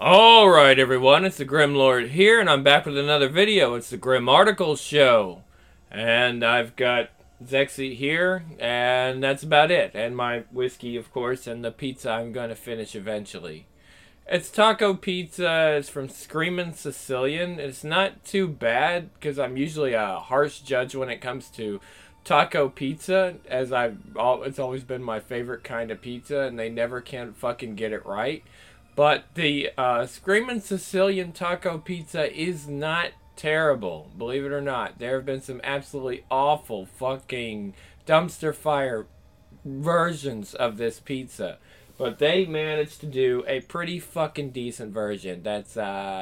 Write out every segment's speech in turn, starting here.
Alright everyone, it's the Grim Lord here, and I'm back with another video. It's the Grim Articles Show. And I've got Zexy here, and that's about it. And my whiskey, of course, and the pizza I'm going to finish eventually. It's taco pizza. It's from Screamin' Sicilian. It's not too bad, because I'm usually a harsh judge when it comes to taco pizza, as it's always been my favorite kind of pizza, and they never can fucking get it right. But the Screamin' Sicilian taco pizza is not terrible, believe it or not. There have been some absolutely awful fucking dumpster fire versions of this pizza. But they managed to do a pretty fucking decent version that's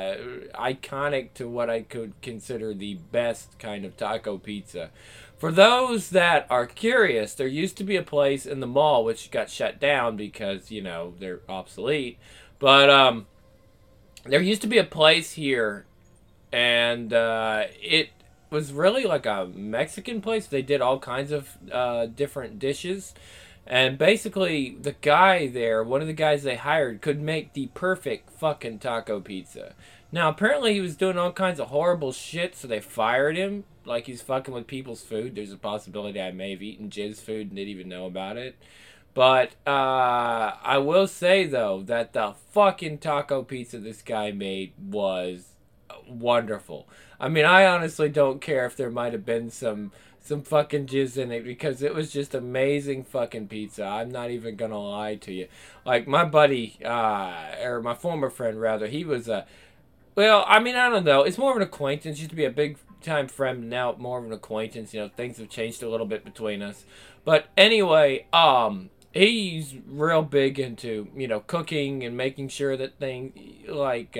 iconic to what I could consider the best kind of taco pizza. For those that are curious, there used to be a place in the mall which got shut down because, they're obsolete. But there used to be a place here, and it was really like a Mexican place. They did all kinds of different dishes. And basically, the guy there, one of the guys they hired, could make the perfect fucking taco pizza. Now, apparently he was doing all kinds of horrible shit, so they fired him. Like he's fucking with people's food. There's a possibility I may have eaten Jizz food and didn't even know about it. But I will say, though, that the fucking taco pizza this guy made was wonderful. I mean, I honestly don't care if there might have been some fucking jizz in it, because it was just amazing fucking pizza. I'm not even gonna lie to you. Like my buddy, or my former friend rather, he was well, I mean, I don't know. It's more of an acquaintance. Used to be a big time friend, now more of an acquaintance. Things have changed a little bit between us. But anyway, he's real big into, cooking and making sure that things like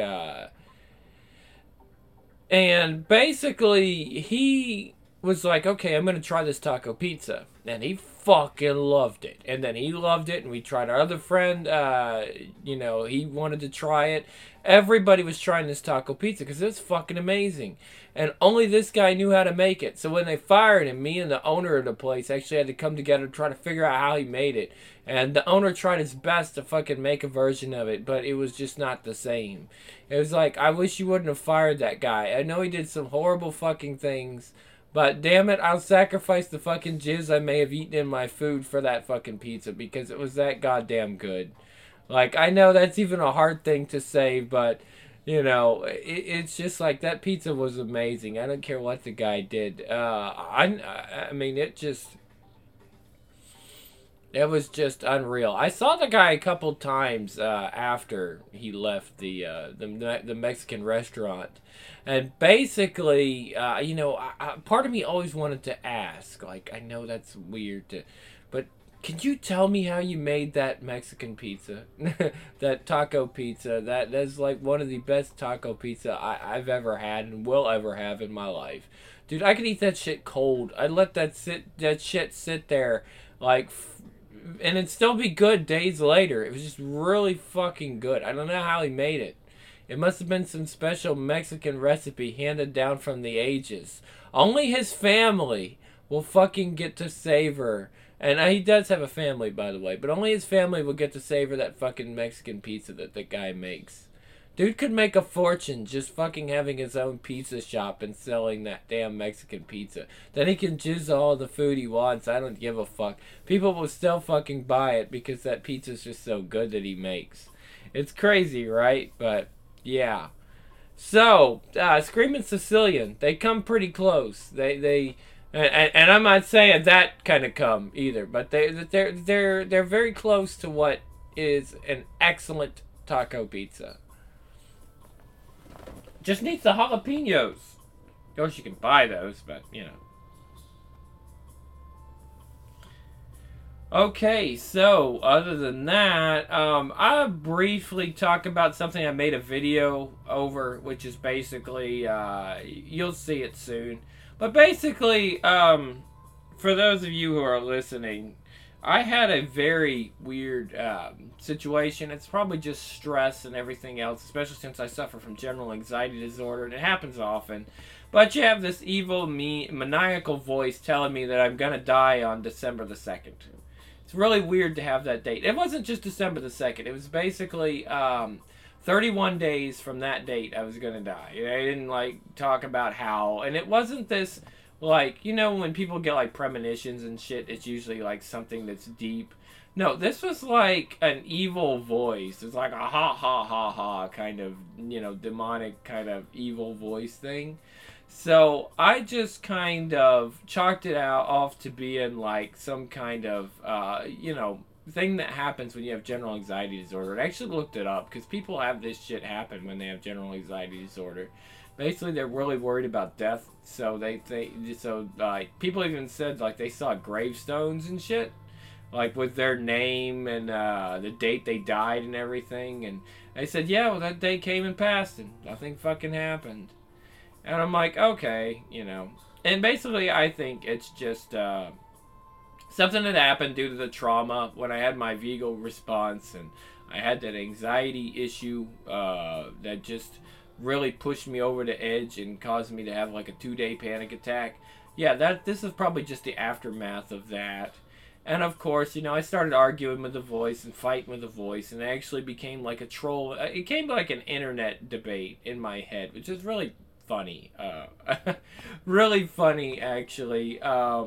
and basically he was like, okay, I'm gonna try this taco pizza, and he fucking loved it. And then he loved it, and we tried. Our other friend, he wanted to try it. Everybody was trying this taco pizza because it's fucking amazing, and only this guy knew how to make it. So when they fired him, me and the owner of the place actually had to come together to try to figure out how he made it. And the owner tried his best to fucking make a version of it, but it was just not the same. It was like, I wish you wouldn't have fired that guy. I know he did some horrible fucking things, but damn it, I'll sacrifice the fucking jizz I may have eaten in my food for that fucking pizza, because it was that goddamn good. Like, I know that's even a hard thing to say, but, it's just like, that pizza was amazing. I don't care what the guy did. I mean, it was just unreal. I saw the guy a couple times after he left the Mexican restaurant, and basically, part of me always wanted to ask. Like, I know that's weird but can you tell me how you made that Mexican pizza, that taco pizza? That's like one of the best taco pizza I've ever had and will ever have in my life, dude. I could eat that shit cold. I'd let that shit sit there like and it'd still be good days later. It was just really fucking good. I don't know how he made it. It must have been some special Mexican recipe handed down from the ages. Only his family will fucking get to savor. And he does have a family, by the way, but only his family will get to savor that fucking Mexican pizza that the guy makes. Dude could make a fortune just fucking having his own pizza shop and selling that damn Mexican pizza. Then he can jizz all the food he wants. I don't give a fuck. People will still fucking buy it because that pizza's just so good that he makes. It's crazy, right? But, yeah. So, Screamin' Sicilian, they come pretty close. And I'm not saying that kind of come either, but they're very close to what is an excellent taco pizza. Just needs the jalapenos. Of course, you can buy those, but, Okay, so, other than that, I'll briefly talk about something I made a video over, which is basically, you'll see it soon. But basically, for those of you who are listening, I had a very weird situation. It's probably just stress and everything else, especially since I suffer from general anxiety disorder, and it happens often. But you have this evil, maniacal voice telling me that I'm going to die on December the 2nd. It's really weird to have that date. It wasn't just December the 2nd. It was basically 31 days from that date, I was gonna die. I didn't like talk about how, and it wasn't this like, you know, when people get like premonitions and shit, it's usually like something that's deep. No, this was like an evil voice. It's like a ha ha ha ha kind of, you know, demonic kind of evil voice thing. So I just kind of chalked it out off to being like some kind of, you know, thing that happens when you have general anxiety disorder. I actually looked it up because people have this shit happen when they have general anxiety disorder. Basically, they're really worried about death, so people even said like they saw gravestones and shit, like with their name and the date they died and everything, and they said, yeah, well that day came and passed and nothing fucking happened. And I'm like, okay, you know. And basically, I think it's just something that happened due to the trauma when I had my Vigo response and I had that anxiety issue that just really pushed me over the edge and caused me to have like a 2-day panic attack. Yeah, this is probably just the aftermath of that. And of course, you know, I started arguing with the voice and fighting with the voice, and it actually became like a troll. It became like an internet debate in my head, which is really funny. Really funny, actually.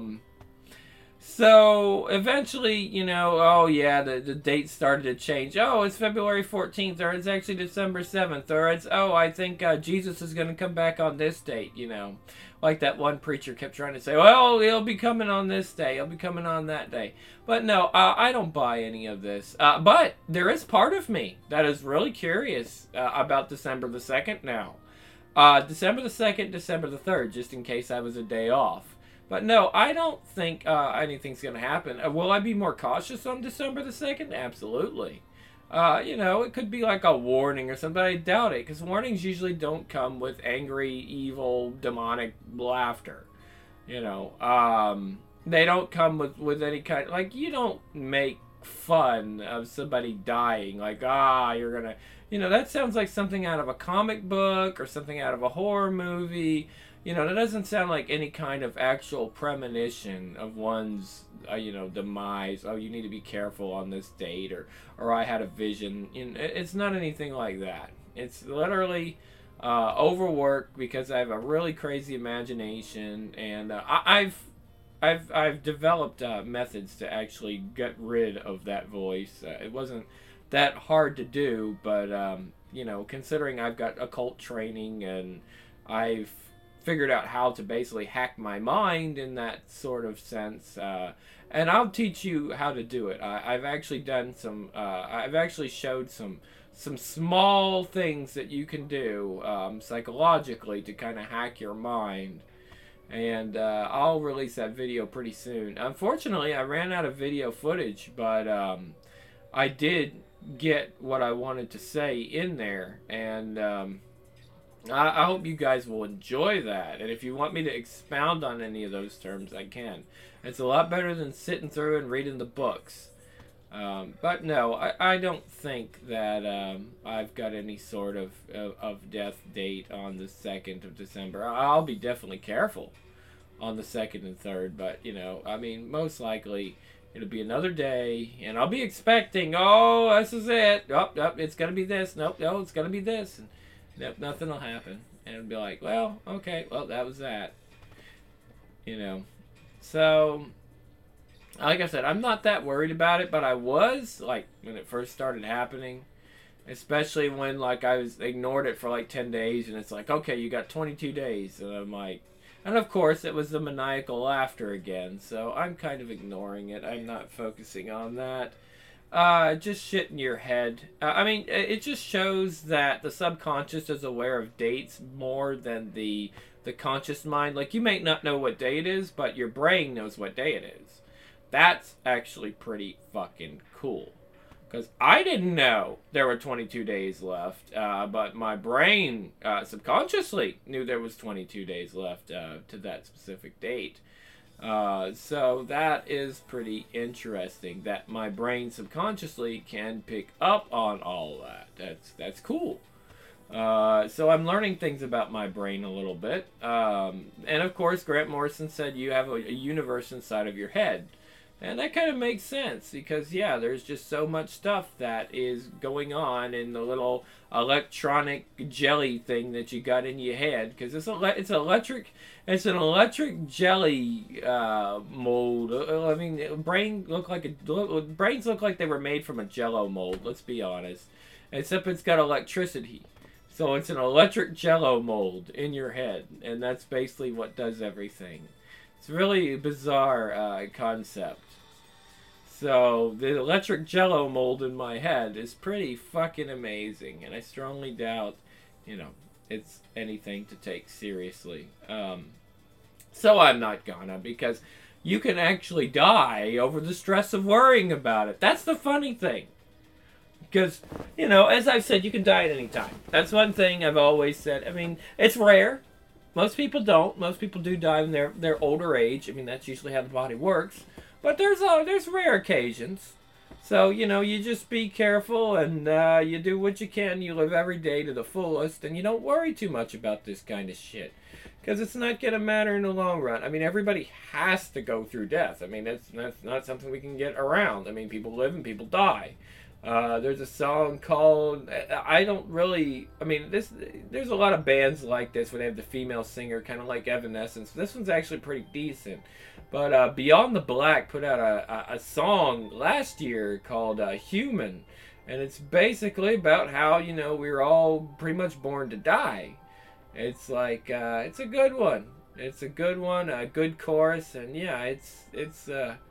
So eventually, you know, oh yeah, the date started to change. Oh, it's February 14th, or it's actually December 7th, or it's, oh, I think Jesus is going to come back on this date, you know. Like that one preacher kept trying to say, well, he'll be coming on this day, he'll be coming on that day. But no, I don't buy any of this. But there is part of me that is really curious about December the 2nd now. December the 2nd, December the 3rd, just in case I was a day off. But no, I don't think anything's going to happen. Will I be more cautious on December the 2nd? Absolutely. You know, it could be like a warning or something, but I doubt it, because warnings usually don't come with angry, evil, demonic laughter. You know, they don't come with any kind, like, you don't make fun of somebody dying, like, you're gonna, you know, that sounds like something out of a comic book or something out of a horror movie. You know, that doesn't sound like any kind of actual premonition of one's, you know, demise. Oh, you need to be careful on this date, or I had a vision. You know, it's not anything like that. It's literally overwork because I have a really crazy imagination, and I've developed methods to actually get rid of that voice. It wasn't that hard to do, but you know, considering I've got occult training and I've figured out how to basically hack my mind in that sort of sense, and I'll teach you how to do it. I've actually done some. I've actually showed some small things that you can do psychologically to kind of hack your mind. And I'll release that video pretty soon. Unfortunately, I ran out of video footage, but I did get what I wanted to say in there, and I hope you guys will enjoy that. And if you want me to expound on any of those terms, I can. It's a lot better than sitting through and reading the books. But no, I don't think that I've got any sort of death date on the 2nd of December. I'll be definitely careful on the 2nd and 3rd, but, you know, I mean, most likely it'll be another day, and I'll be expecting, oh, this is it. Nope, it's going to be this. Nope, no, it's going to be this. And nope, nothing will happen. And it'll be like, well, okay, well, that was that. You know, so like I said, I'm not that worried about it, but I was, like, when it first started happening, especially when, like, I was ignored it for, like, 10 days, and it's like, okay, you got 22 days, and I'm like, and of course, it was the maniacal laughter again, so I'm kind of ignoring it. I'm not focusing on that. Just shit in your head. I mean, it just shows that the subconscious is aware of dates more than the conscious mind. Like, you may not know what day it is, but your brain knows what day it is. That's actually pretty fucking cool. Because I didn't know there were 22 days left, but my brain subconsciously knew there was 22 days left to that specific date. So that is pretty interesting that my brain subconsciously can pick up on all that. That's cool. So I'm learning things about my brain a little bit. And of course, Grant Morrison said you have a universe inside of your head. And that kind of makes sense because, yeah, there's just so much stuff that is going on in the little electronic jelly thing that you got in your head. Because it's an electric jelly mold. I mean, brains look like they were made from a Jello mold. Let's be honest, except it's got electricity. So it's an electric Jello mold in your head, and that's basically what does everything. It's a really bizarre concept. So the electric Jello mold in my head is pretty fucking amazing, and I strongly doubt, it's anything to take seriously. So I'm not gonna, because you can actually die over the stress of worrying about it. That's the funny thing. Because, as I've said, you can die at any time. That's one thing I've always said. I mean, it's rare. Most people don't. Most people do die in their older age. I mean, that's usually how the body works. But there's rare occasions. So, you just be careful and you do what you can. You live every day to the fullest, and you don't worry too much about this kind of shit. Because it's not going to matter in the long run. I mean, everybody has to go through death. I mean, that's not something we can get around. I mean, people live and people die. There's a song called, there's a lot of bands like this where they have the female singer, kind of like Evanescence. This one's actually pretty decent. But Beyond the Black put out a song last year called Human. And it's basically about how, we're all pretty much born to die. It's like, it's a good one. It's a good one, a good chorus, and yeah, it's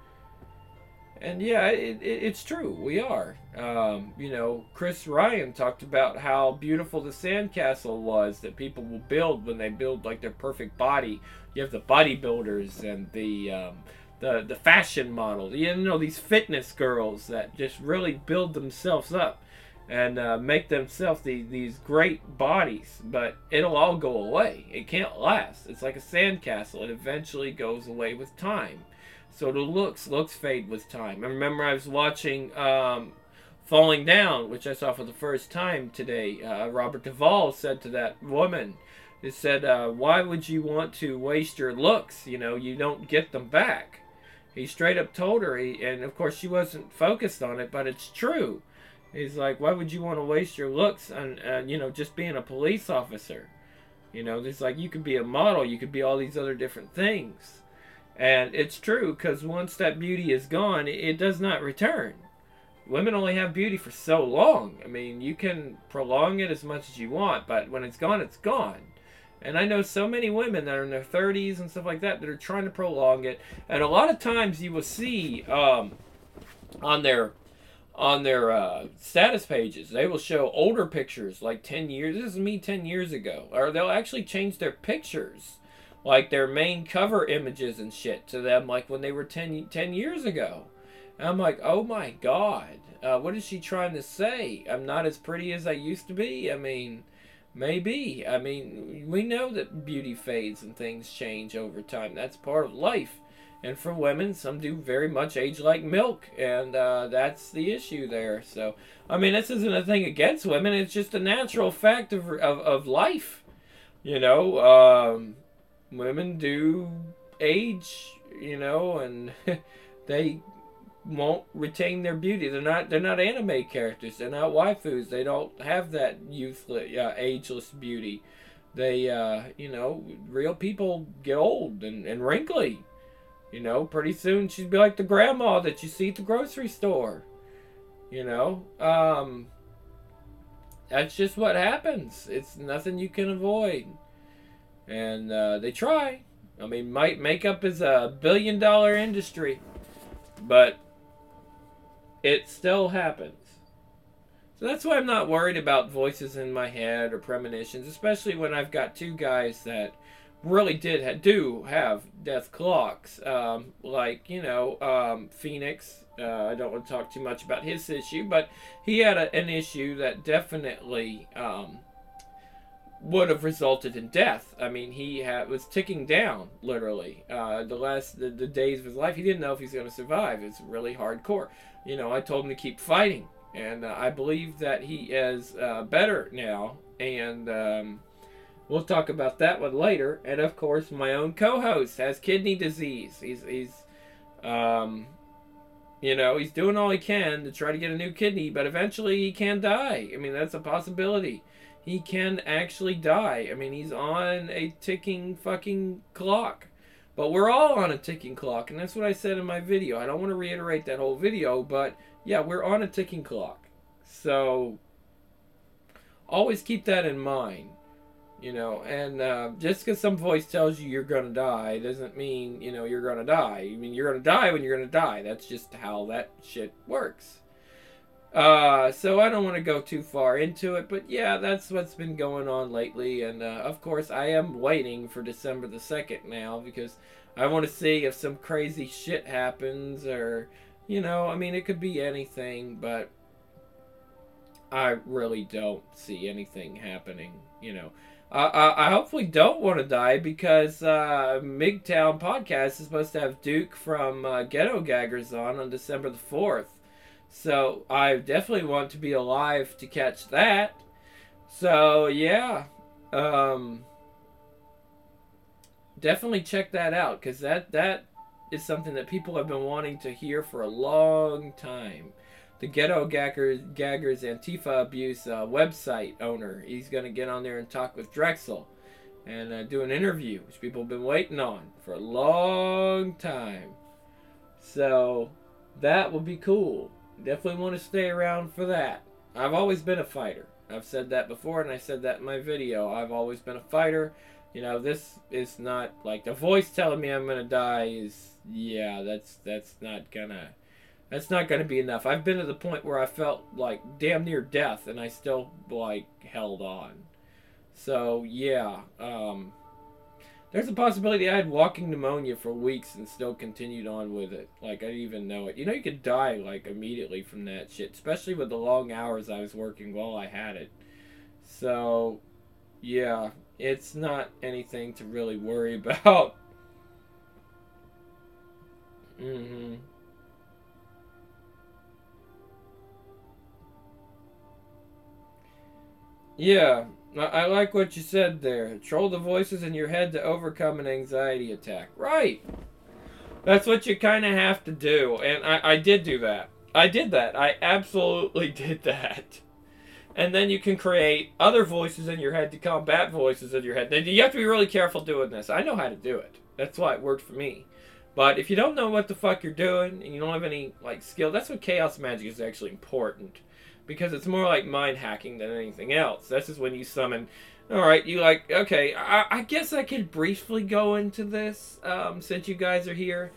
true. We are. Chris Ryan talked about how beautiful the sandcastle was that people will build when they build like their perfect body. You have the bodybuilders and the fashion models. These fitness girls that just really build themselves up and make themselves these great bodies. But it'll all go away. It can't last. It's like a sandcastle. It eventually goes away with time. So the looks fade with time. I remember I was watching Falling Down, which I saw for the first time today. Robert Duvall said to that woman, he said, why would you want to waste your looks? You don't get them back. He straight up told her, and of course she wasn't focused on it, but it's true. He's like, why would you want to waste your looks on, just being a police officer? There's like, you could be a model, you could be all these other different things. And it's true, because once that beauty is gone, it does not return. Women only have beauty for so long. I mean, you can prolong it as much as you want, but when it's gone, it's gone. And I know so many women that are in their 30s and stuff like that are trying to prolong it. And a lot of times you will see on their status pages, they will show older pictures, like 10 years. This is me 10 years ago. Or they'll actually change their pictures, like their main cover images and shit, to them like when they were 10 years ago. And I'm like, oh my God, what is she trying to say? I'm not as pretty as I used to be? I mean, maybe. I mean, we know that beauty fades and things change over time. That's part of life. And for women, some do very much age like milk, and that's the issue there. So, I mean, this isn't a thing against women. It's just a natural fact of life. Women do age, and they won't retain their beauty. They're not anime characters. They're not waifus. They don't have that youthful, ageless beauty. They, real people get old and wrinkly. Pretty soon she'd be like the grandma that you see at the grocery store. That's just what happens. It's nothing you can avoid. And they try. I mean, makeup is a billion-dollar industry, but it still happens. So that's why I'm not worried about voices in my head or premonitions, especially when I've got two guys that really do have death clocks. Phoenix. I don't want to talk too much about his issue, but he had an issue that definitely would have resulted in death. I mean, he was ticking down, literally. The days of his life, he didn't know if he's going to survive. It's really hardcore. I told him to keep fighting, and I believe that he is better now, and we'll talk about that one later. And of course, my own co-host has kidney disease. He's You know, he's doing all he can to try to get a new kidney, but eventually he can die. I mean, that's a possibility. He can actually die. I mean, he's on a ticking fucking clock. But we're all on a ticking clock, and that's what I said in my video. I don't want to reiterate that whole video, but yeah, we're on a ticking clock. So always keep that in mind. You know, and just because some voice tells you you're going to die doesn't mean, you know, you're going to die. I mean, you're going to die when you're going to die. That's just how that shit works. So I don't want to go too far into it, but yeah, that's what's been going on lately. And of course, I am waiting for December the 2nd now because I want to see if some crazy shit happens or, you know, I mean, it could be anything, but I really don't see anything happening, you know. I hopefully don't want to die because MGTOW Podcast is supposed to have Duke from Ghetto Gaggers on December the 4th. So I definitely want to be alive to catch that. So yeah, definitely check that out because that is something that people have been wanting to hear for a long time. The Ghetto Gaggers Antifa Abuse website owner. He's going to get on there and talk with Drexel and do an interview, which people have been waiting on for a long time. So that will be cool. Definitely want to stay around for that. I've always been a fighter. I've said that before, and I said that in my video. I've always been a fighter. You know, this is not like the voice telling me I'm going to die is, yeah, that's not going to... That's not going to be enough. I've been to the point where I felt like damn near death, and I still like held on. So yeah, there's a possibility I had walking pneumonia for weeks and still continued on with it. Like I didn't even know it. You know, you could die like immediately from that shit, especially with the long hours I was working while I had it. So yeah, it's not anything to really worry about. Yeah, I like what you said there. Control the voices in your head to overcome an anxiety attack. Right. That's what you kind of have to do. And I did do that. I did that. I absolutely did that. And then you can create other voices in your head to combat voices in your head. Now, you have to be really careful doing this. I know how to do it. That's why it worked for me. But if you don't know what the fuck you're doing and you don't have any like skill, that's what chaos magic is actually important. Because it's more like mind hacking than anything else. This is when you summon. Alright, you like, okay, I guess I could briefly go into this since you guys are here.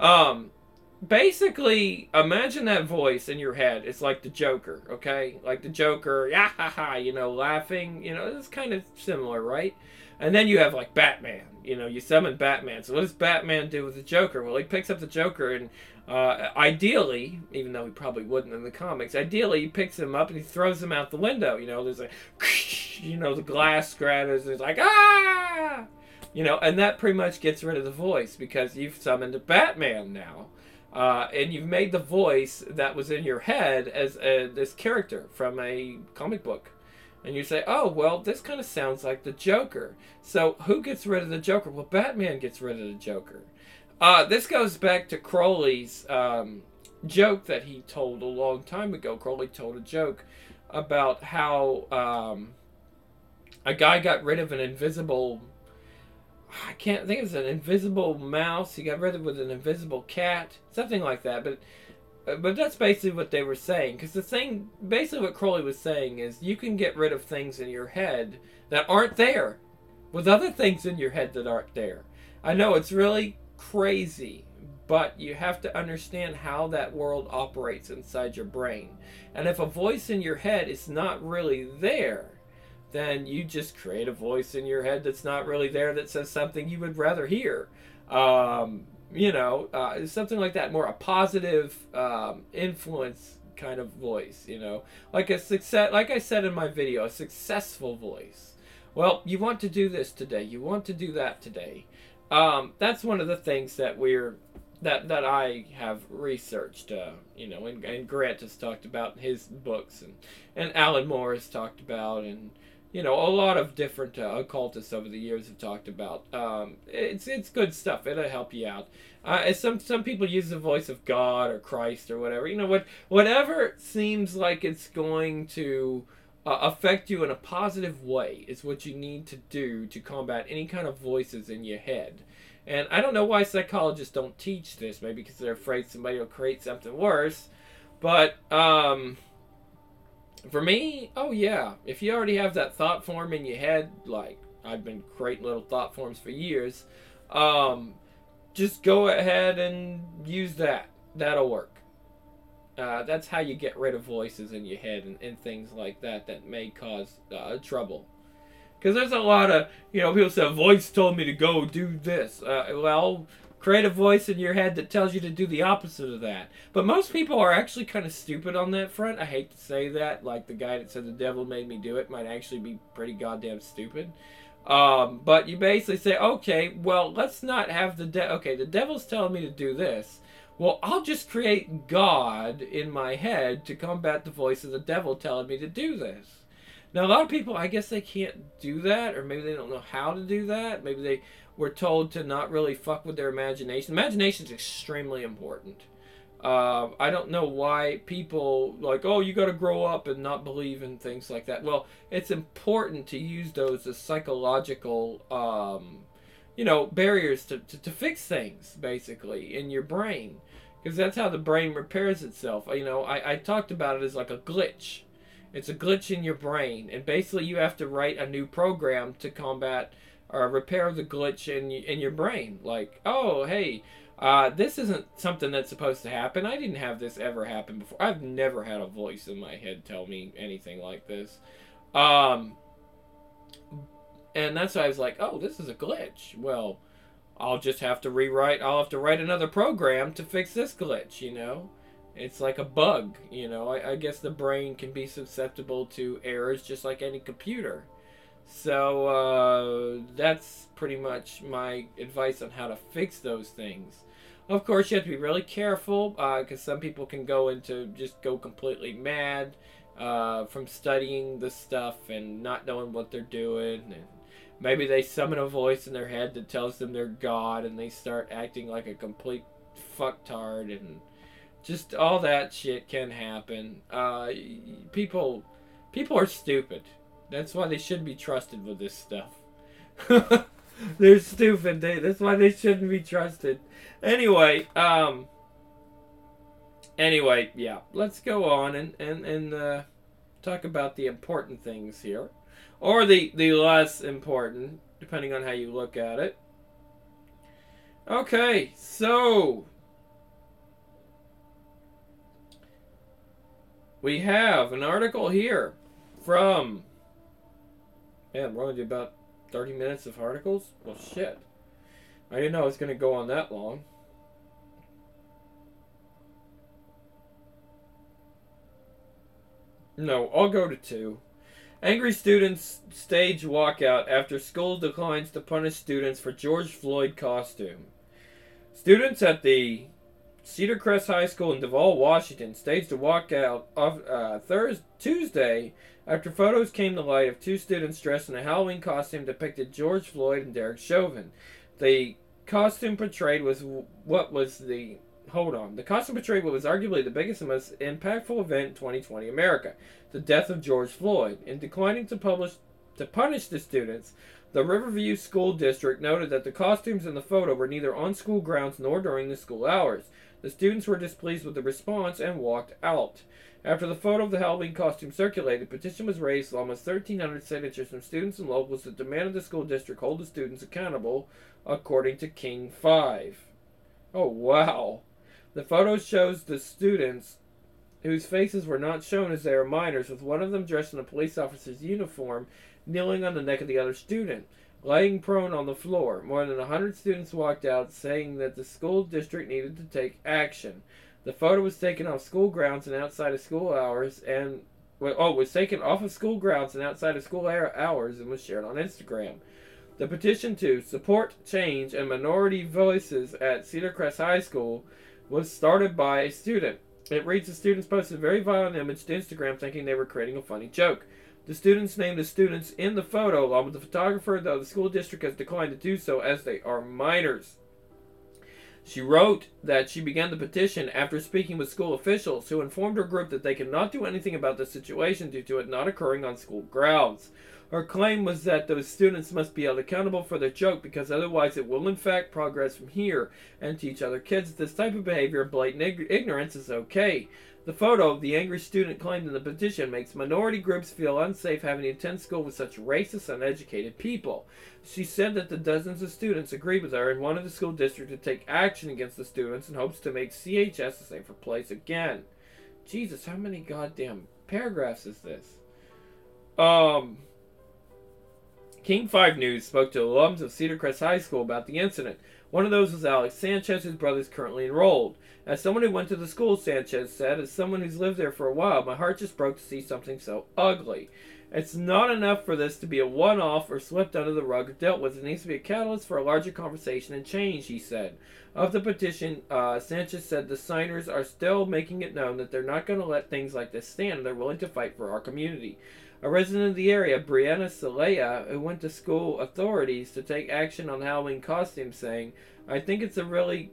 Basically, imagine that voice in your head. It's like the Joker, okay? Like the Joker, yeah, ha, ha, you know, laughing. You know, it's kind of similar, right? And then you have like Batman. You know, you summon Batman. So what does Batman do with the Joker? Well, he picks up the Joker and ideally, even though he probably wouldn't in the comics, ideally he picks him up and he throws him out the window. You know, there's like, you know, the glass shatters. There's like, ah! You know, and that pretty much gets rid of the voice because you've summoned a Batman now. And you've made the voice that was in your head as this character from a comic book. And you say, oh, well, this kind of sounds like the Joker. So who gets rid of the Joker? Well, Batman gets rid of the Joker. This goes back to Crowley's joke that he told a long time ago. Crowley told a joke about how a guy got rid of an invisible... I can't think it was an invisible mouse. He got rid of it with an invisible cat. Something like that. But that's basically what they were saying. Because the thing, basically what Crowley was saying is you can get rid of things in your head that aren't there with other things in your head that aren't there. I know it's really crazy, but you have to understand how that world operates inside your brain. And if a voice in your head is not really there, then you just create a voice in your head that's not really there that says something you would rather hear. You know, something like that, more a positive influence kind of voice, you know, like a success, like I said in my video, a successful voice. Well, you want to do this today, you want to do that today. That's one of the things that that I have researched, you know, and Grant has talked about in his books, and Alan Moore has talked about, and a lot of different occultists over the years have talked about. It's good stuff. It'll help you out. Some people use the voice of God or Christ or whatever. Whatever seems like it's going to affect you in a positive way is what you need to do to combat any kind of voices in your head. And I don't know why psychologists don't teach this. Maybe because they're afraid somebody will create something worse. But for me, oh yeah, if you already have that thought form in your head, like I've been creating little thought forms for years, just go ahead and use that. That'll work. That's how you get rid of voices in your head and things like that may cause trouble. Because there's a lot of, people say, a voice told me to go do this. Well, create a voice in your head that tells you to do the opposite of that. But most people are actually kind of stupid on that front. I hate to say that. Like the guy that said the devil made me do it might actually be pretty goddamn stupid. But you basically say, okay, well, let's not have the the devil's telling me to do this. Well, I'll just create God in my head to combat the voice of the devil telling me to do this. Now, a lot of people, I guess they can't do that, or maybe they don't know how to do that. Maybe they were told to not really fuck with their imagination. Imagination is extremely important. I don't know why people like, oh, you got to grow up and not believe in things like that. Well, it's important to use those as psychological, barriers to fix things, basically, in your brain. Because that's how the brain repairs itself. I talked about it as like a glitch. It's a glitch in your brain, and basically you have to write a new program to combat or repair the glitch in your brain. Like, oh, hey, this isn't something that's supposed to happen. I didn't have this ever happen before. I've never had a voice in my head tell me anything like this. And that's why I was like, oh, this is a glitch. Well, I'll just have to I'll have to write another program to fix this glitch, It's like a bug, I guess the brain can be susceptible to errors just like any computer. So that's pretty much my advice on how to fix those things. Of course, you have to be really careful because some people can go completely mad from studying the stuff and not knowing what they're doing. And maybe they summon a voice in their head that tells them they're God, and they start acting like a complete fucktard, and just all that shit can happen. People are stupid. That's why they shouldn't be trusted with this stuff. They're stupid. That's why they shouldn't be trusted. Anyway, yeah. Let's go on and talk about the important things here. Or the less important, depending on how you look at it. Okay, so we have an article here from... Man, we're only doing about 30 minutes of articles? Well, shit. I didn't know it was going to go on that long. No, I'll go to 2. Angry students stage walkout after school declines to punish students for George Floyd costume. Students at the Cedar Crest High School in Duvall, Washington staged a walkout Tuesday after photos came to light of 2 students dressed in a Halloween costume depicted George Floyd and Derek Chauvin. The costume portrayed the costume portrayed what was arguably the biggest and most impactful event in 2020 America, the death of George Floyd. In declining to punish the students, the Riverview School District noted that the costumes in the photo were neither on school grounds nor during the school hours. The students were displeased with the response and walked out. After the photo of the Halloween costume circulated, a petition was raised with almost 1,300 signatures from students and locals that demanded the school district hold the students accountable, according to King 5. Oh, wow. The photo shows the students, whose faces were not shown as they are minors, with one of them dressed in a police officer's uniform, kneeling on the neck of the other student, laying prone on the floor. More than 100 students walked out, saying that the school district needed to take action. The photo was taken off school grounds and outside of school hours, and was taken off of school grounds and outside of school hours, and was shared on Instagram. The petition to support change and minority voices at Cedar Crest High School was started by a student. It reads, the students posted a very violent image to Instagram thinking they were creating a funny joke. The students named the students in the photo, along with the photographer, though the school district has declined to do so as they are minors. She wrote that she began the petition after speaking with school officials who informed her group that they could not do anything about the situation due to it not occurring on school grounds. Her claim was that those students must be held accountable for their joke because otherwise it will in fact progress from here and teach other kids that this type of behavior of blatant ignorance is okay. The photo of the angry student claimed in the petition makes minority groups feel unsafe having to attend school with such racist, uneducated people. She said that the dozens of students agreed with her and wanted the school district to take action against the students in hopes to make CHS a safer place again. Jesus, how many goddamn paragraphs is this? King 5 News spoke to alums of Cedar Crest High School about the incident. One of those was Alex Sanchez, whose brother is currently enrolled. As someone who went to the school, Sanchez said, as someone who's lived there for a while, my heart just broke to see something so ugly. It's not enough for this to be a one-off or swept under the rug or dealt with. It needs to be a catalyst for a larger conversation and change, he said. Of the petition, Sanchez said the signers are still making it known that they're not going to let things like this stand and they're willing to fight for our community. A resident of the area, Brianna Celaya, who went to school authorities to take action on Halloween costumes, saying, I think it really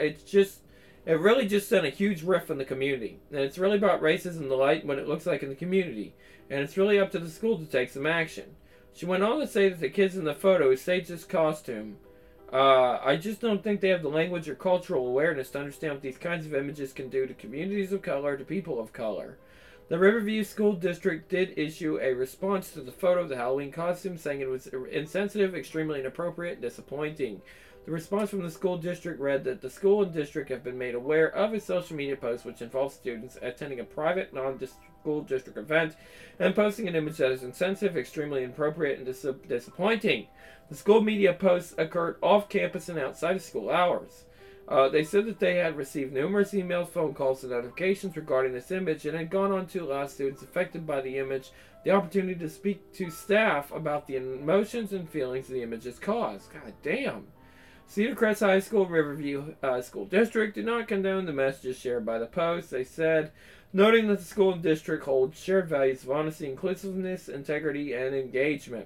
just sent a huge rift in the community. And it's really about racism in the light what it looks like in the community. And it's really up to the school to take some action. She went on to say that the kids in the photo who staged this costume, I just don't think they have the language or cultural awareness to understand what these kinds of images can do to communities of color, to people of color. The Riverview School District did issue a response to the photo of the Halloween costume, saying it was insensitive, extremely inappropriate, and disappointing. The response from the school district read that the school and district have been made aware of a social media post which involves students attending a private non-school district event and posting an image that is insensitive, extremely inappropriate, and disappointing. The school media posts occurred off campus and outside of school hours. They said that they had received numerous emails, phone calls, and notifications regarding this image and had gone on to allow students affected by the image the opportunity to speak to staff about the emotions and feelings the image has caused. God damn. Cedar Crest High School Riverview School District did not condone the messages shared by the post. They said, noting that the school and district hold shared values of honesty, inclusiveness, integrity, and engagement.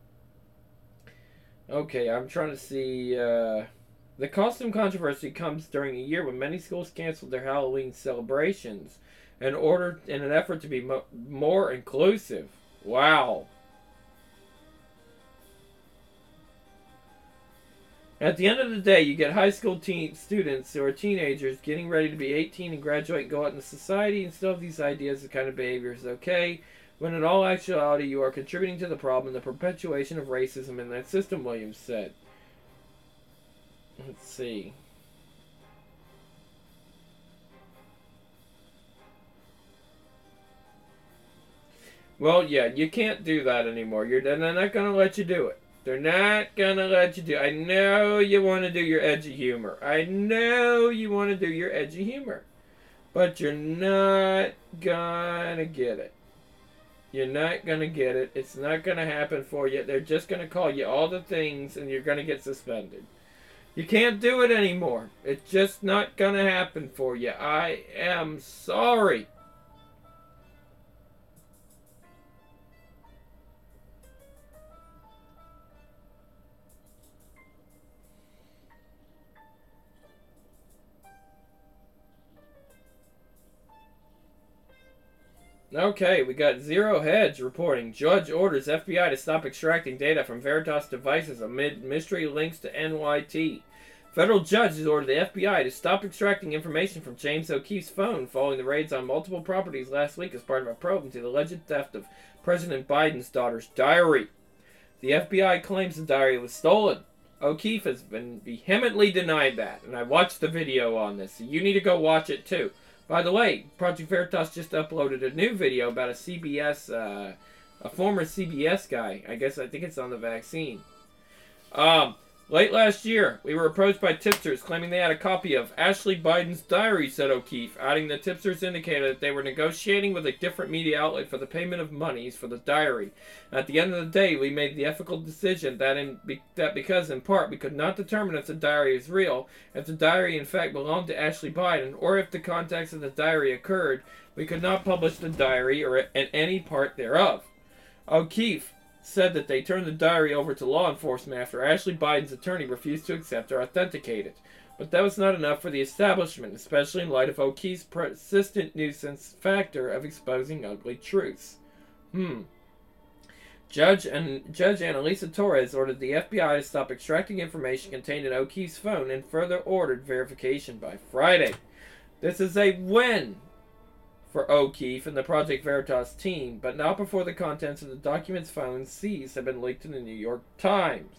Okay, I'm trying to see... The costume controversy comes during a year when many schools canceled their Halloween celebrations in an effort to be more inclusive. Wow. At the end of the day, you get high school students who are teenagers getting ready to be 18 and graduate and go out into society and still have these ideas of kind of behavior is okay, when in all actuality you are contributing to the problem and the perpetuation of racism in that system, Williams said. Let's see. Well, yeah, you can't do that anymore. They're not going to let you do it. They're not going to let you do it. I know you want to do your edgy humor. I know you want to do your edgy humor. But you're not going to get it. You're not going to get it. It's not going to happen for you. They're just going to call you all the things and you're going to get suspended. You can't do it anymore. It's just not going to happen for you. I am sorry. Okay, we got Zero Hedge reporting. Judge orders FBI to stop extracting data from Veritas devices amid mystery links to NYT. Federal judge has ordered the FBI to stop extracting information from James O'Keefe's phone following the raids on multiple properties last week as part of a probe into the alleged theft of President Biden's daughter's diary. The FBI claims the diary was stolen. O'Keefe has been vehemently denied that, and I watched the video on this, so you need to go watch it too. By the way, Project Veritas just uploaded a new video about a former CBS guy. I think it's on the vaccine. Late last year, we were approached by tipsters claiming they had a copy of Ashley Biden's diary, said O'Keefe, adding that tipsters indicated that they were negotiating with a different media outlet for the payment of monies for the diary. At the end of the day, we made the ethical decision that because, in part, we could not determine if the diary is real, if the diary in fact belonged to Ashley Biden, or if the contents of the diary occurred, we could not publish the diary or any part thereof. O'Keefe said that they turned the diary over to law enforcement after Ashley Biden's attorney refused to accept or authenticate it. But that was not enough for the establishment, especially in light of O'Keefe's persistent nuisance factor of exposing ugly truths. Judge Annalisa Torres ordered the FBI to stop extracting information contained in O'Keefe's phone and further ordered verification by Friday. This is a win for O'Keefe and the Project Veritas team, but not before the contents of the documents found seized have been leaked to the New York Times.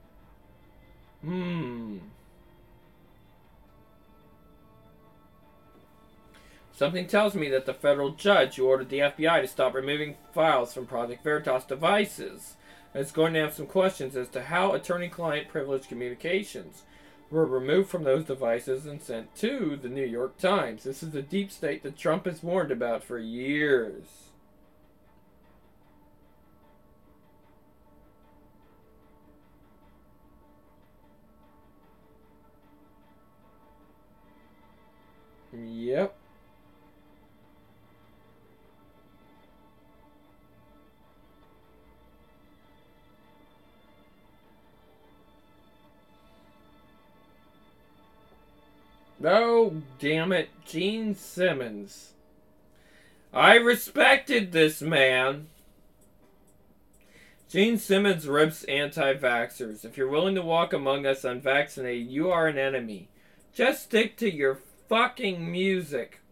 Something tells me that the federal judge who ordered the FBI to stop removing files from Project Veritas devices is going to have some questions as to how attorney-client privileged communications were removed from those devices and sent to the New York Times. This is the deep state that Trump has warned about for years. Yep. Oh, damn it. Gene Simmons. I respected this man. Gene Simmons rips anti-vaxxers. If you're willing to walk among us unvaccinated, you are an enemy. Just stick to your fucking music.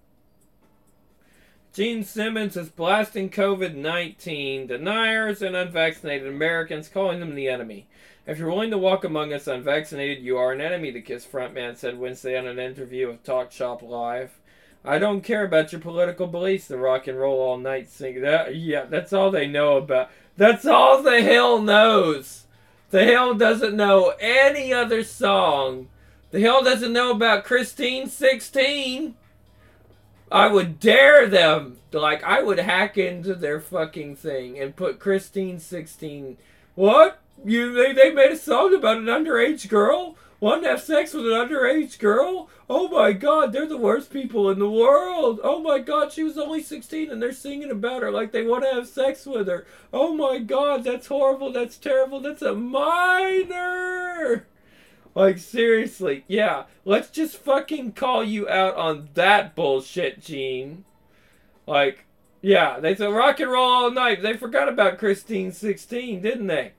Gene Simmons is blasting COVID-19 deniers and unvaccinated Americans, calling them the enemy. If you're willing to walk among us unvaccinated, you are an enemy, the KISS frontman said Wednesday on an interview with Talk Shop Live. I don't care about your political beliefs, the Rock and Roll All Night singer. Yeah, that's all they know about. That's all the Hill knows. The Hill doesn't know any other song. The Hill doesn't know about Christine 16. I would dare them. Like, I would hack into their fucking thing and put Christine 16. What? They made a song about an underage girl? Want to have sex with an underage girl? Oh my god, they're the worst people in the world. Oh my god, she was only 16 and they're singing about her like they want to have sex with her. Oh my god, that's horrible, that's terrible, that's a minor. Like, seriously, yeah, let's just fucking call you out on that bullshit, Gene. Like, yeah, they said rock and roll all night. They forgot about Christine 16, didn't they?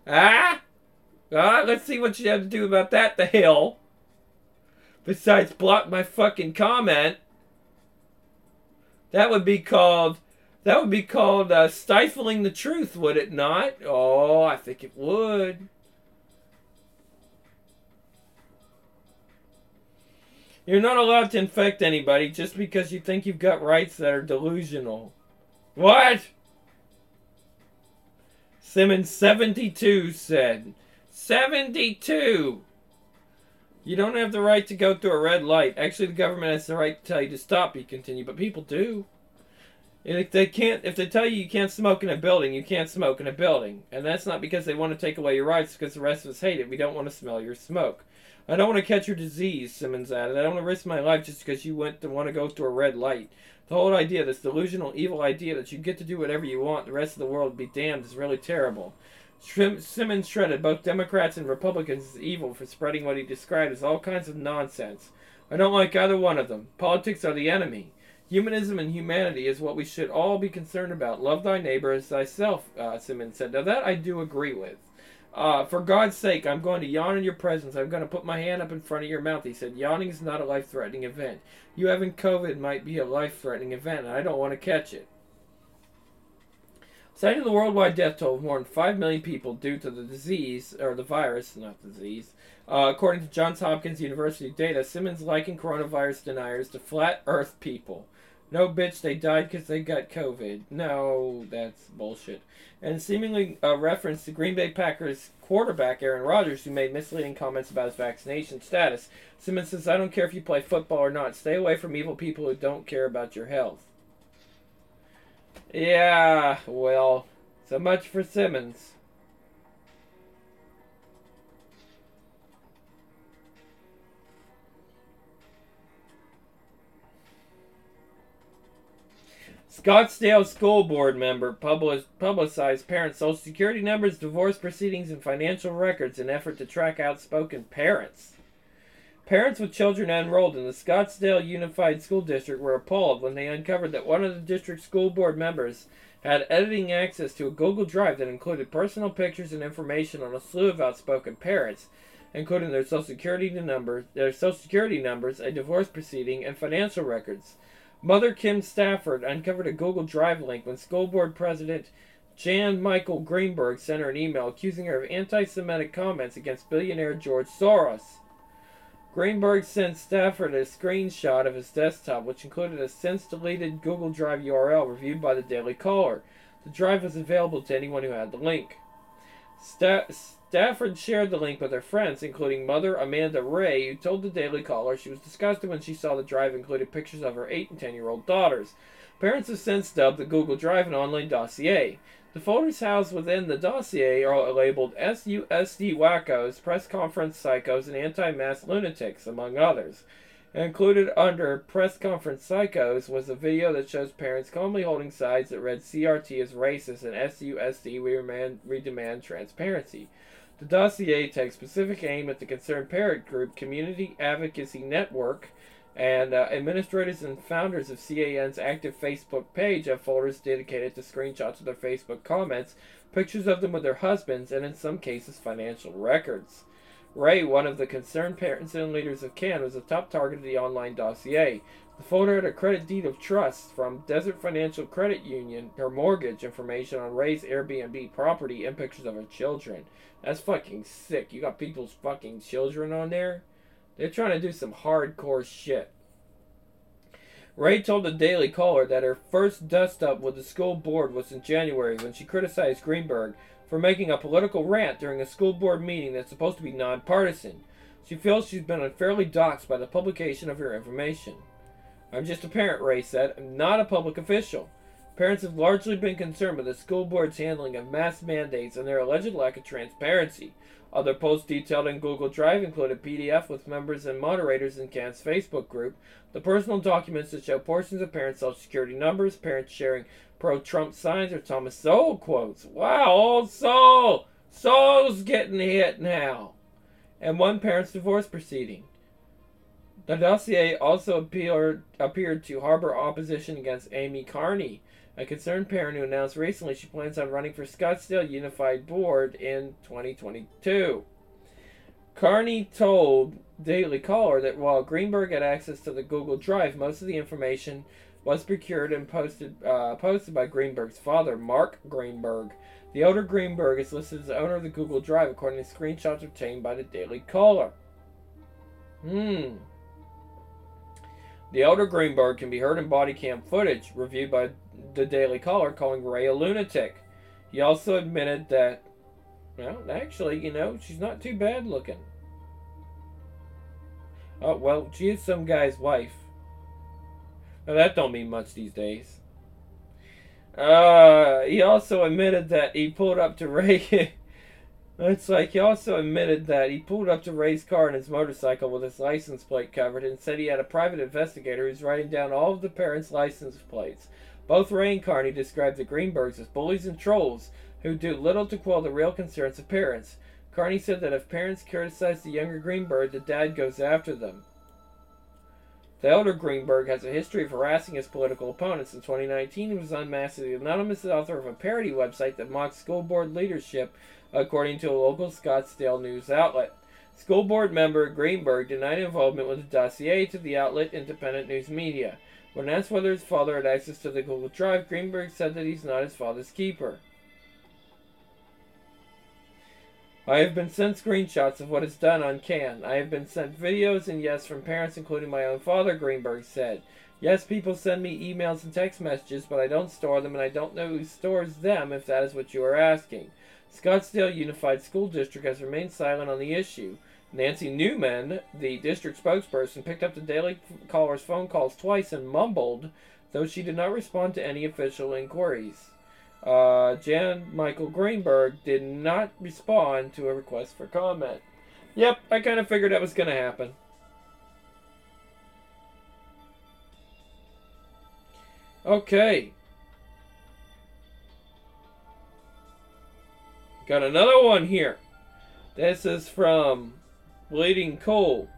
Let's see what you have to do about that, the Hill. Besides block my fucking comment. That would be called stifling the truth, would it not? Oh, I think it would. You're not allowed to infect anybody just because you think you've got rights that are delusional. What? Simmons 72 said. 72! You don't have the right to go through a red light. Actually, the government has the right to tell you to stop, he continued, but people do. If they tell you you can't smoke in a building, you can't smoke in a building. And that's not because they want to take away your rights, because the rest of us hate it. We don't want to smell your smoke. I don't want to catch your disease, Simmons added. I don't want to risk my life just because you want to go through a red light. The whole idea, this delusional, evil idea that you get to do whatever you want, the rest of the world would be damned, is really terrible. Simmons shredded both Democrats and Republicans as evil for spreading what he described as all kinds of nonsense. I don't like either one of them. Politics are the enemy. Humanism and humanity is what we should all be concerned about. Love thy neighbor as thyself, Simmons said. Now that I do agree with. For God's sake, I'm going to yawn in your presence. I'm going to put my hand up in front of your mouth. He said, yawning is not a life-threatening event. You having COVID might be a life-threatening event, and I don't want to catch it. Citing the worldwide death toll of more than 5 million people due to the disease, or the virus, not disease, according to Johns Hopkins University data, Simmons likened coronavirus deniers to flat earth people. No, bitch, they died because they got COVID. No, that's bullshit. And seemingly a reference to Green Bay Packers quarterback Aaron Rodgers, who made misleading comments about his vaccination status. Simmons says, I don't care if you play football or not. Stay away from evil people who don't care about your health. Yeah, well, so much for Simmons. Scottsdale School Board member publicized parents' social security numbers, divorce proceedings, and financial records in effort to track outspoken parents. Parents with children enrolled in the Scottsdale Unified School District were appalled when they uncovered that one of the district's school board members had editing access to a Google Drive that included personal pictures and information on a slew of outspoken parents, including their social security numbers, a divorce proceeding, and financial records. Mother Kim Stafford uncovered a Google Drive link when school board president Jan Michael Greenberg sent her an email accusing her of anti-Semitic comments against billionaire George Soros. Greenberg sent Stafford a screenshot of his desktop, which included a since-deleted Google Drive URL reviewed by the Daily Caller. The drive was available to anyone who had the link. Stafford shared the link with her friends, including mother Amanda Ray, who told the Daily Caller she was disgusted when she saw the drive included pictures of her 8 and 10-year-old daughters. Parents have since dubbed the Google Drive an online dossier. The folders housed within the dossier are labeled SUSD wackos, press conference psychos, and anti-mask lunatics, among others. Included under press conference psychos was a video that shows parents calmly holding signs that read CRT as racist and SUSD we demand transparency. The dossier takes specific aim at the concerned parent group, Community Advocacy Network, and administrators and founders of CAN's active Facebook page have folders dedicated to screenshots of their Facebook comments, pictures of them with their husbands, and in some cases financial records. Ray, one of the concerned parents and leaders of CAN, was a top target of the online dossier. The folder had a credit deed of trust from Desert Financial Credit Union, her mortgage information on Ray's Airbnb property, and pictures of her children. That's fucking sick. You got people's fucking children on there? They're trying to do some hardcore shit. Ray told the Daily Caller that her first dust-up with the school board was in January when she criticized Greenberg for making a political rant during a school board meeting that's supposed to be nonpartisan. She feels she's been unfairly doxxed by the publication of her information. "I'm just a parent," Ray said. "I'm not a public official." Parents have largely been concerned with the school board's handling of mask mandates and their alleged lack of transparency. Other posts detailed in Google Drive include a PDF with members and moderators in CAN's Facebook group, the personal documents that show portions of parents' social security numbers, parents sharing pro-Trump signs, or Thomas Sowell quotes. Wow, old Sowell! Sowell's getting hit now. And one parent's divorce proceeding. The dossier also appeared to harbor opposition against Amy Carney, a concerned parent who announced recently she plans on running for Scottsdale Unified Board in 2022. Carney told Daily Caller that while Greenberg had access to the Google Drive, most of the information was procured and posted by Greenberg's father, Mark Greenberg. The elder Greenberg is listed as the owner of the Google Drive, according to screenshots obtained by the Daily Caller. The elder Greenberg can be heard in body cam footage reviewed by the Daily Caller, calling Ray a lunatic. He also admitted that, well, actually, she's not too bad looking. Oh, well, she is some guy's wife. Now, that don't mean much these days. He also admitted that he pulled up to Ray. He also admitted that he pulled up to Ray's car and his motorcycle with his license plate covered and said he had a private investigator who's writing down all of the parents' license plates. Both Ray and Carney described the Greenbergs as bullies and trolls who do little to quell the real concerns of parents. Carney said that if parents criticize the younger Greenberg, the dad goes after them. The elder Greenberg has a history of harassing his political opponents. In 2019, he was unmasked as the anonymous author of a parody website that mocks school board leadership, according to a local Scottsdale news outlet. School board member Greenberg denied involvement with the dossier to the outlet Independent News Media. When asked whether his father had access to the Google Drive, Greenberg said that he's not his father's keeper. "I have been sent screenshots of what is done on CAN. I have been sent videos and yes from parents, including my own father," Greenberg said. "Yes, people send me emails and text messages, but I don't store them and I don't know who stores them, if that is what you are asking." Scottsdale Unified School District has remained silent on the issue. Nancy Newman, the district spokesperson, picked up the Daily Caller's phone calls twice and mumbled, though she did not respond to any official inquiries. Jan Michael Greenberg did not respond to a request for comment. Yep, I kind of figured that was going to happen. Okay, Got another one here. This is from Bleeding Coal.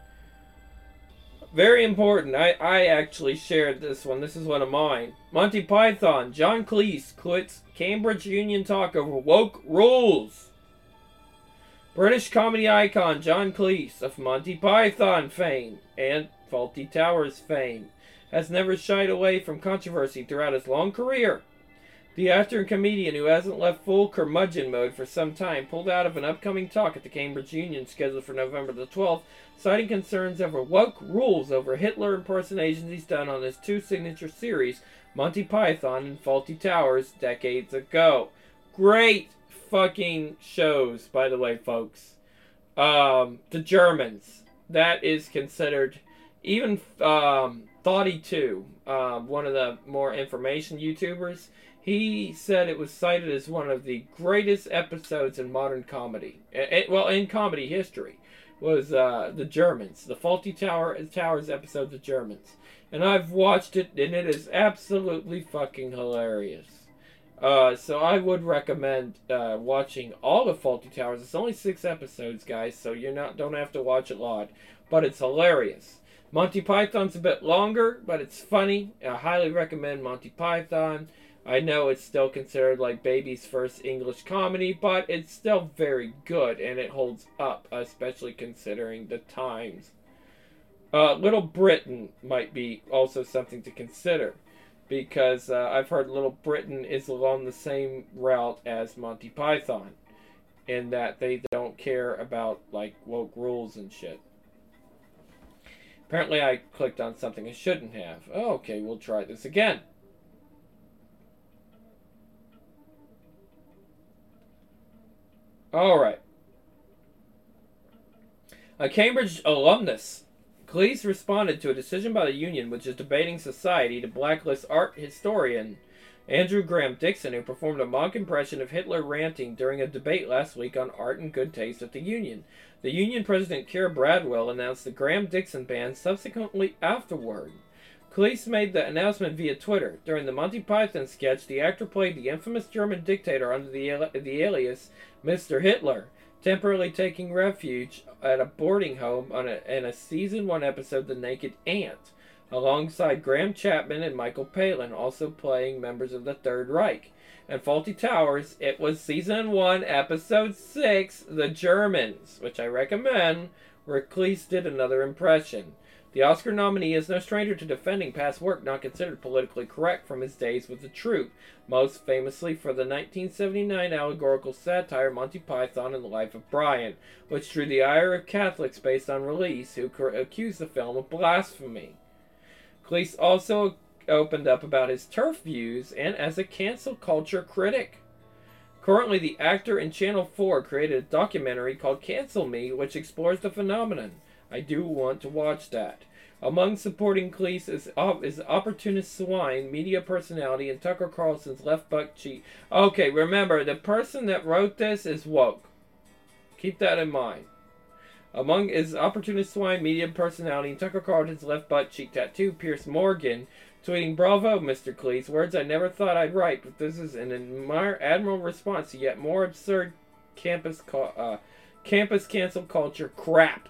Very important. I actually shared this one. This is one of mine. Monty Python. John Cleese quits Cambridge Union talk over woke rules. British comedy icon John Cleese of Monty Python fame and Fawlty Towers fame has never shied away from controversy throughout his long career. The actor and comedian, who hasn't left full curmudgeon mode for some time, pulled out of an upcoming talk at the Cambridge Union scheduled for November the 12th, citing concerns over woke rules over Hitler impersonations he's done on his two signature series, Monty Python and Fawlty Towers, decades ago. Great fucking shows, by the way, folks. The Germans. That is considered, even Thoughty2, one of the more information YouTubers, he said it was cited as one of the greatest episodes in modern comedy. In comedy history, was The Germans. The Fawlty Towers episode, The Germans. And I've watched it, and it is absolutely fucking hilarious. So I would recommend watching all the Fawlty Towers. It's only 6 episodes, guys, so don't have to watch a lot. But it's hilarious. Monty Python's a bit longer, but it's funny. I highly recommend Monty Python. I know it's still considered like baby's first English comedy, but it's still very good, and it holds up, especially considering the times. Little Britain might be also something to consider, because I've heard Little Britain is along the same route as Monty Python, in that they don't care about like woke rules and shit. Apparently I clicked on something I shouldn't have. Okay, we'll try this again. Alright. A Cambridge alumnus, Cleese responded to a decision by the union which is debating society to blacklist art historian Andrew Graham Dixon, who performed a mock impression of Hitler ranting during a debate last week on art and good taste at the union. The union president, Keir Bradwell, announced the Graham Dixon ban subsequently afterward. Cleese made the announcement via Twitter. During the Monty Python sketch, the actor played the infamous German dictator under the alias Mr. Hitler, temporarily taking refuge at a boarding home in a Season 1 episode, The Naked Ant, alongside Graham Chapman and Michael Palin, also playing members of the Third Reich. And Fawlty Towers, it was Season 1, Episode 6, The Germans, which I recommend, where Cleese did another impression. The Oscar nominee is no stranger to defending past work not considered politically correct from his days with the troupe, most famously for the 1979 allegorical satire Monty Python and the Life of Brian, which drew the ire of Catholics based on release, who accused the film of blasphemy. Cleese also opened up about his TERF views and as a cancel culture critic. Currently, the actor in Channel 4 created a documentary called Cancel Me, which explores the phenomenon. I do want to watch that. Among supporting Cleese is opportunist swine, media personality, and Tucker Carlson's left butt cheek. Okay, remember, the person that wrote this is woke. Keep that in mind. Among his opportunist swine, media personality, and Tucker Carlson's left butt cheek tattoo, Piers Morgan, tweeting, "Bravo, Mr. Cleese, words I never thought I'd write, but this is an admirable response to yet more absurd campus cancel culture crap."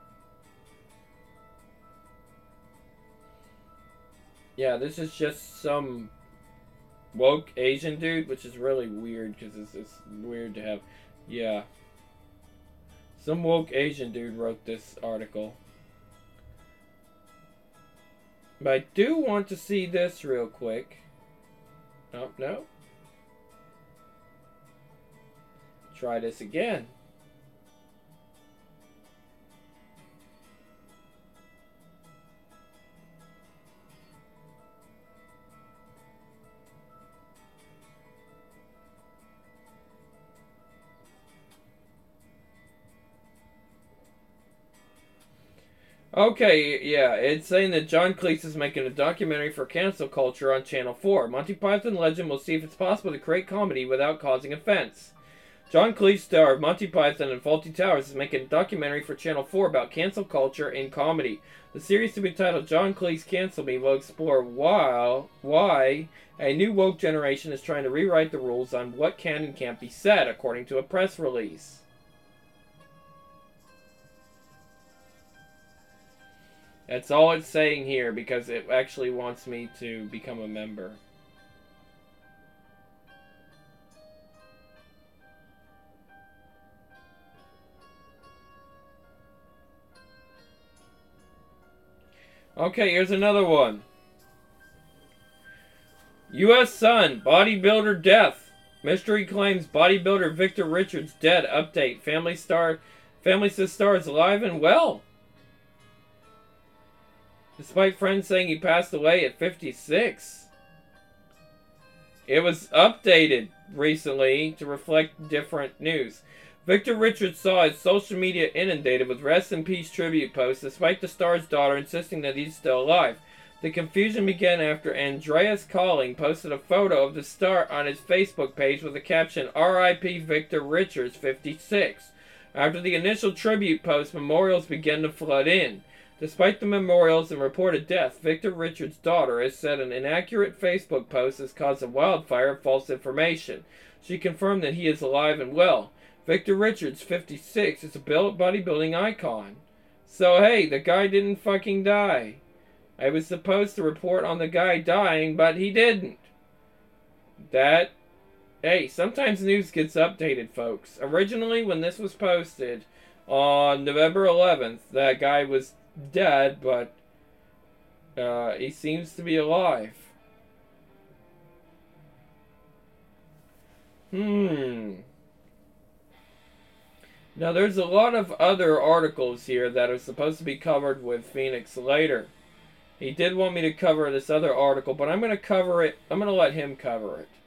Yeah, this is just some woke Asian dude, which is really weird, because it's weird to have, yeah. Some woke Asian dude wrote this article. But I do want to see this real quick. Oh, no. Try this again. Okay, yeah, it's saying that John Cleese is making a documentary for cancel culture on Channel 4. Monty Python legend will see if it's possible to create comedy without causing offense. John Cleese, star of Monty Python and Fawlty Towers, is making a documentary for Channel 4 about cancel culture and comedy. The series, to be titled John Cleese Cancel Me, will explore why a new woke generation is trying to rewrite the rules on what can and can't be said, according to a press release. That's all it's saying here, because it actually wants me to become a member. Okay, here's another one. U.S. Sun, bodybuilder death. Mystery claims bodybuilder Victor Richards dead. Update. Family says star is alive and well, despite friends saying he passed away at 56. It was updated recently to reflect different news. Victor Richards saw his social media inundated with rest in peace tribute posts, despite the star's daughter insisting that he's still alive. The confusion began after Andreas Calling posted a photo of the star on his Facebook page with the caption, R.I.P. Victor Richards, 56. After the initial tribute post, memorials began to flood in. Despite the memorials and reported death, Victor Richards' daughter has said an inaccurate Facebook post has caused a wildfire of false information. She confirmed that he is alive and well. Victor Richards, 56, is a bodybuilding icon. So hey, the guy didn't fucking die. I was supposed to report on the guy dying, but he didn't. Hey, sometimes news gets updated, folks. Originally, when this was posted on November 11th, that guy was dead, but he seems to be alive. Now, there's a lot of other articles here that are supposed to be covered with Phoenix later. He did want me to cover this other article, but I'm going to cover it. I'm going to let him cover it.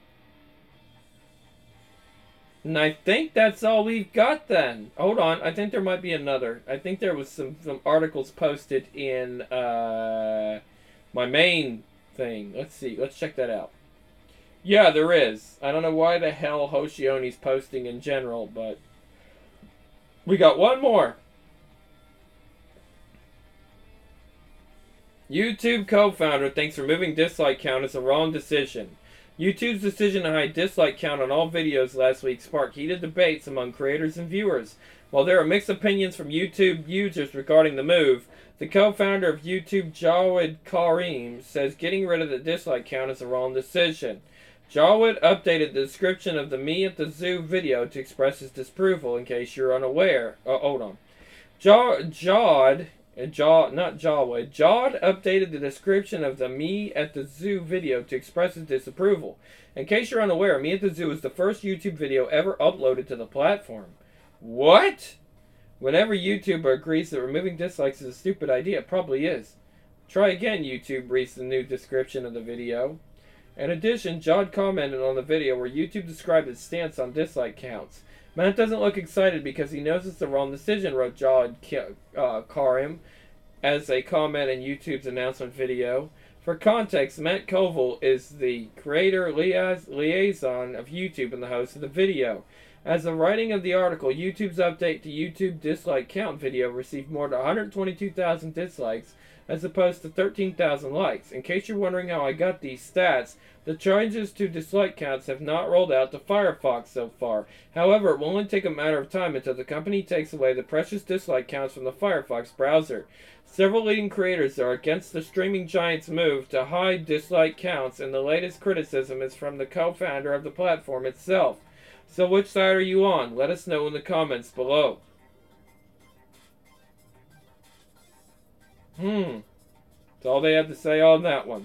And I think that's all we've got then. Hold on. I think there might be another. I think there was some articles posted in my main thing. Let's see. Let's check that out. Yeah, there is. I don't know why the hell Hoshioni's posting in general, but we got one more. YouTube co-founder thinks removing dislike count is a wrong decision. YouTube's decision to hide dislike count on all videos last week sparked heated debates among creators and viewers. While there are mixed opinions from YouTube users regarding the move, the co-founder of YouTube, Jawed Karim, says getting rid of the dislike count is a wrong decision. Jawed updated the description of the Me at the Zoo video to express his disapproval, in case you're unaware. Hold on. Jawed updated the description of the Me at the Zoo video to express his disapproval. In case you're unaware, Me at the Zoo is the first YouTube video ever uploaded to the platform. What? Whenever YouTuber agrees that removing dislikes is a stupid idea, it probably is. Try again, YouTube reads the new description of the video. In addition, Jawed commented on the video where YouTube described its stance on dislike counts. Matt doesn't look excited because he knows it's the wrong decision, wrote Jawed Karim as a comment in YouTube's announcement video. For context, Matt Koval is the creator liaison of YouTube and the host of the video. As of writing of the article, YouTube's update to YouTube dislike count video received more than 122,000 dislikes as opposed to 13,000 likes. In case you're wondering how I got these stats, the changes to dislike counts have not rolled out to Firefox so far. However, it will only take a matter of time until the company takes away the precious dislike counts from the Firefox browser. Several leading creators are against the streaming giant's move to hide dislike counts, and the latest criticism is from the co-founder of the platform itself. So which side are you on? Let us know in the comments below. That's all they have to say on that one.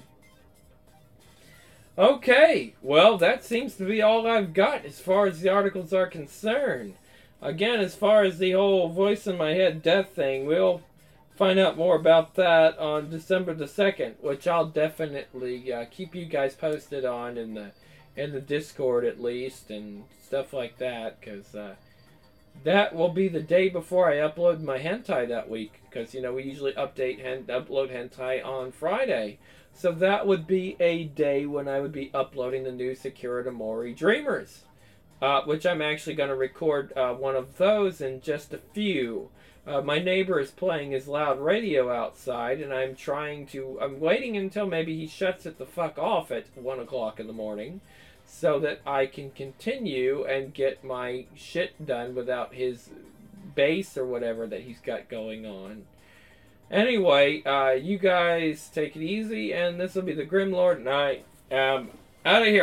Okay, well, that seems to be all I've got as far as the articles are concerned. Again, as far as the whole voice in my head death thing, we'll find out more about that on December the 2nd, which I'll definitely keep you guys posted on in the Discord at least, and stuff like that, because that will be the day before I upload my hentai that week, because, you know, we usually upload hentai on Friday. So that would be a day when I would be uploading the new Sakura to Mori Dreamers. which I'm actually going to record one of those in just a few. My neighbor is playing his loud radio outside, and I'm waiting until maybe he shuts it the fuck off at 1 o'clock in the morning so that I can continue and get my shit done without his bass or whatever that he's got going on. Anyway, you guys take it easy, and this will be the Grim Lord, and I am out of here.